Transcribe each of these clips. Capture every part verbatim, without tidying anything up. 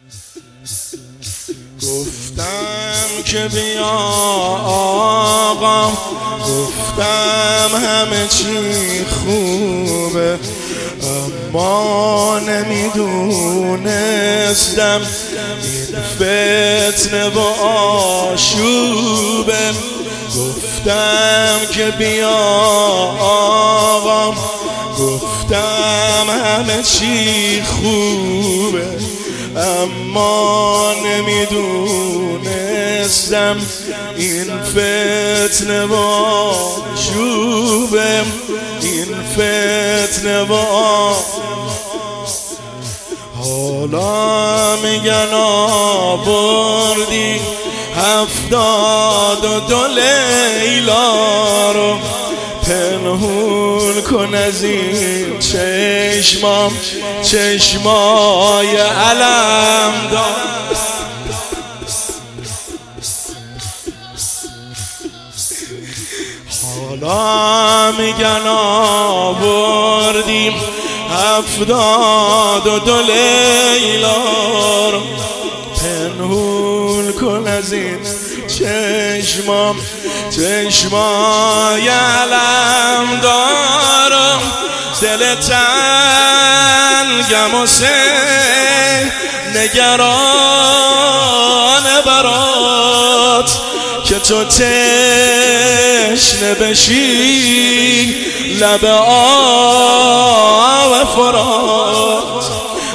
گفتم که بیا آقا، گفتم همه چی خوبه، اما نمیدونستم این فتنه و آشوبه. گفتم که بیا آقا، گفتم همه چی خوبه، اما نمیدونستم این فتنه و آشوبه، این فتنه و حالا میگن آوردی هفتاد و دو لیلا رو، پنهون کن از این چشمام چشمای علم دار. حالا میگن آوردیم هفتاد و دو لیلا رو، پنهون کن از این چشمام چشمای علم دارم. دل تنگم و سه نگران برات، که تو تشنه بشی لب آب فرات.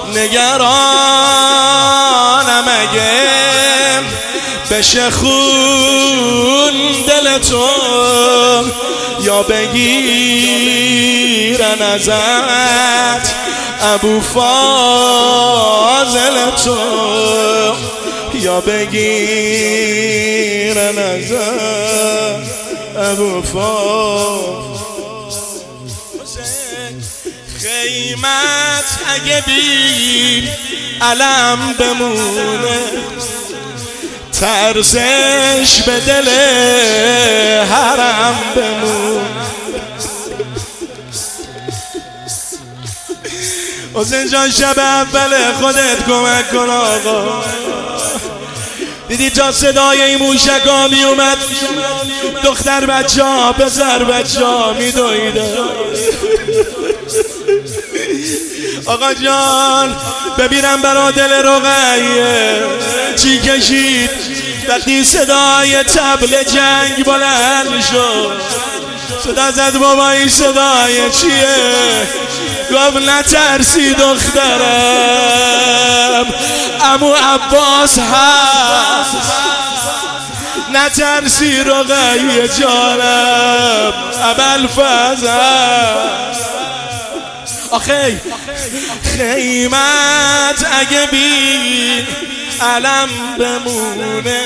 نگرانم اگه بشه خون دل تو، یا بگیرن ازت ابو فاضل تو، یا بگیرن ازت ابو فاضل. خیمت اگه بی علم بمونه، ترسش به دل حرم بمون. حسین جان شب اول خودت کمک کن آقا. دیدی تا صدای این موشکا می اومد، دختر بچه ها پسر بچه ها می دویده. آقا جان ببینم برا دل رقیه چی کشید وقتی صدای طبل جنگ بلند شد. صدا زد بابا این صدای چیه؟ گفت نترسی دخترم، عمو عباس هست، نترسی رقیه جانم، ابوالفضل هست. آخه خیمت اگه بی علم بمونه،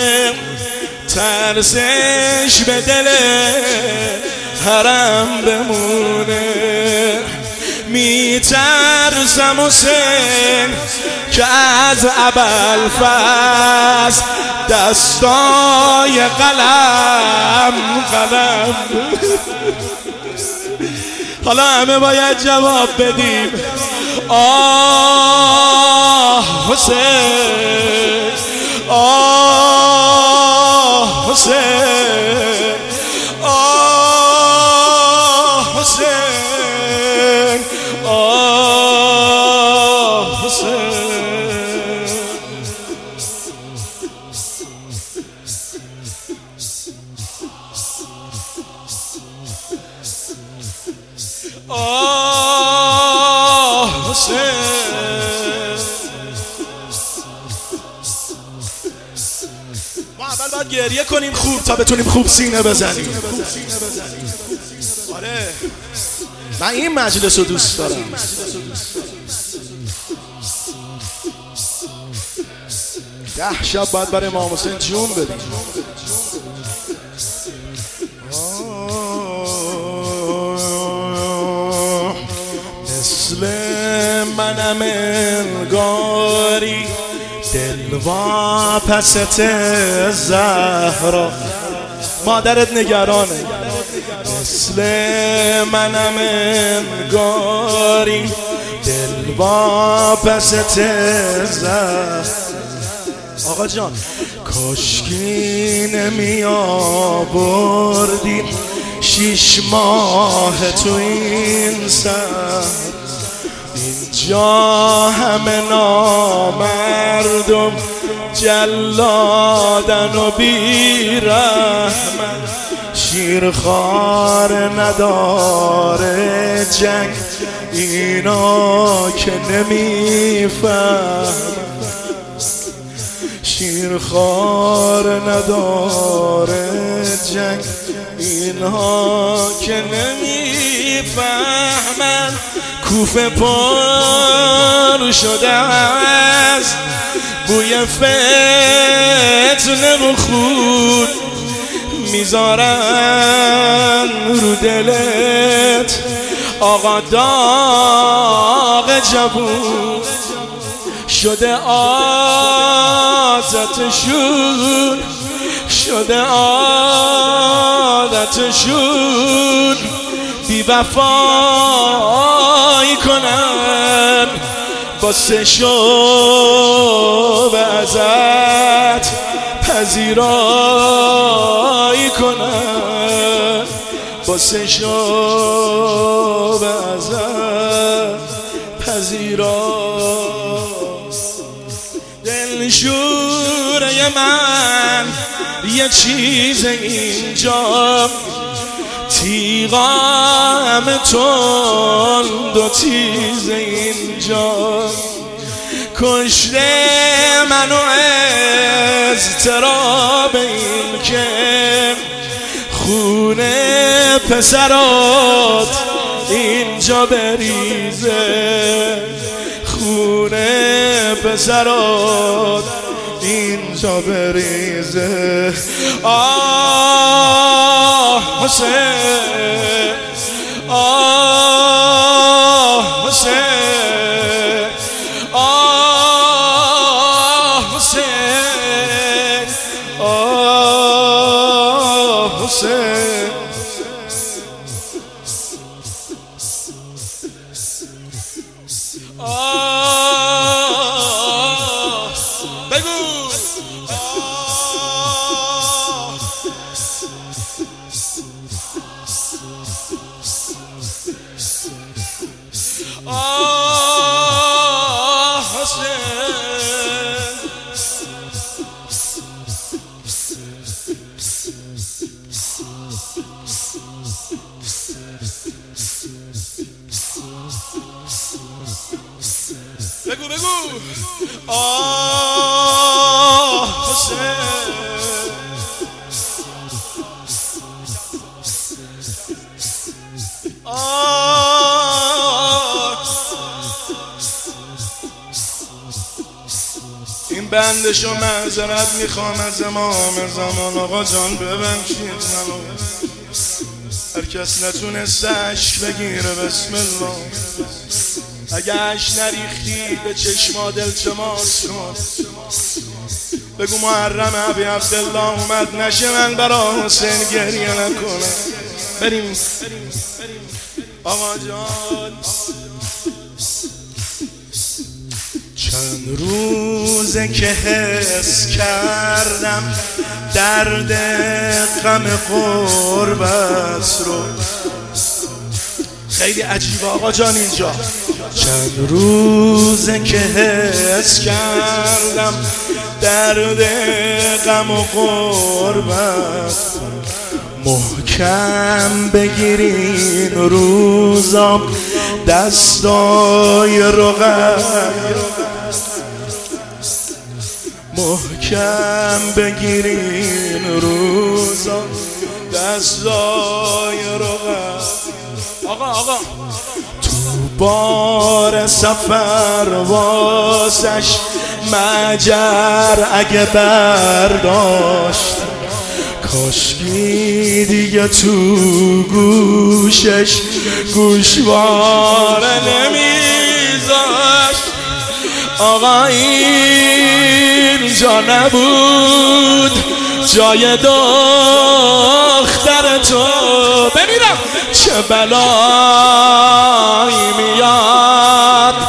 ترسش به دل حرم بمونه. میترسم حسین که از ابوالفضل دستای قلم قلم. حالا همه باید جواب بدیم. آه حسین، آه حسین، آه حسین، آه حسین. آه حسین. ما اول باید گریه کنیم خوب تا بتونیم خوب سینه بزنیم. آره من این مجلس رو دوست دارم. ده شب باید برای امام حسین جون بدیم. مثل منم انگاری دل واپست زهرا، مادرت نگرانه. مثل منم انگاری دل با پس تزد. آقا جان کاشکی نمی آوردی شیش ماه تو این سر، اینجا همه نامردم جلادن و بیرحمن، شیرخوار نداره جنگ اینا که نمیفهم، شیرخوار نداره جنگ اینها که نمیفهمن. کوفه پر شده از بوی فتنه و خون، میذارن رو دلت آقا داغ جوون، شده عادتشون شده عادتشون بی وفایی کنن واسه شو ازت پذیرایی کنن، واسه شو ازت پذیرایی. دلشوره من یه چیز اینجا، تیغا همه تند و تیز اینجا، کشته منو اضطراب این که خونه پسرات اینجا بریزه، خونه پسرات اینجا بریزه. آه حسین آه حسین آه حسین آه حسین. آه بگو آه حسین. بگو بگو آه حسین. این بندشو معذرت میخوام از امام زمان. آقا جان ببخشید منو، هر کس نتونست عشق بگیره بسم الله. اگه عشق نریختی به چشما دلتماس کن، بگو محرم ابی عبدالله اومد نشه من برا حسین گریه نکنم. بریم آقا جان. چند روزه که حس کردم درد غم قربت رو، خیلی عجیبه آقا جان اینجا. چند روزه که حس کردم درد غم و قربت، محکم بگیرین روزا دستای رقم، محکم بگیرین روزا دستای رقم. آقا آقا تو بار سفر واسش مجر اگه برداشت، کاشکی دیگه تو گوشش گوشواره نمیذاشت. آقا اینجا نبود جای دختر تو، بمیرم چه بلایی میاد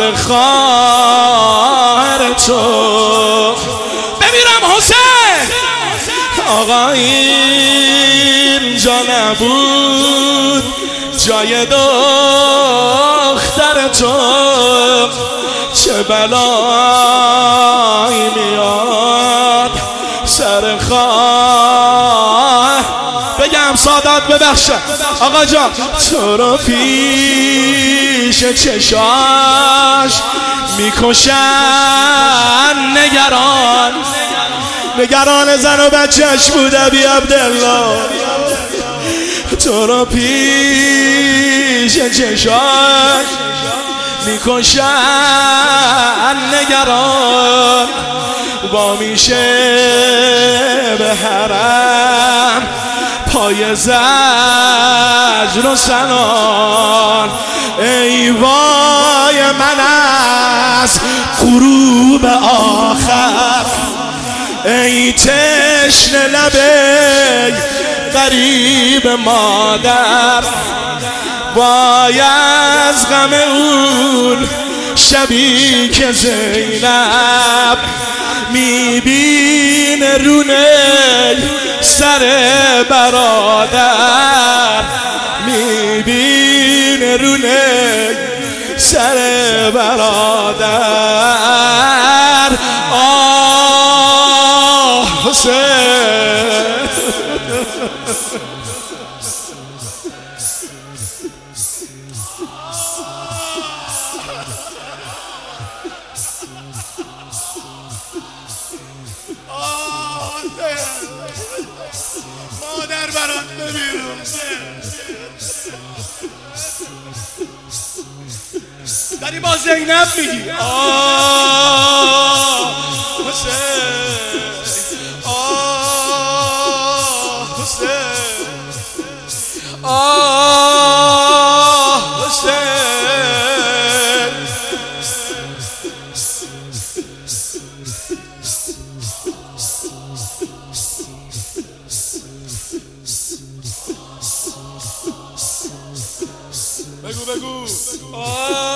سر خواهر تو. بمیرم حسین آقا اینجا نبود جای دختر تو، چه بلایی میاد سر خواه. بگم سادات ببخشه آقا جان، تو رو پیش چشاش میکشن نگران، نگران زن و بچهش بود ابی عبدالله. تو رو پیش چشاش میکشن نگران، با میشه به حرم پای زجر و سنان. ای وای من از غروب آخر، ای تشنه لبه غریب مادر، وای از غم اون شبی که زینب میبینه رونه سر برادر، میبینه رونه سر برادر. آه حسین مادر برات بمیرم داری با زینب میگی. آه حسین آه حسین آه حسین. بگو بگو آه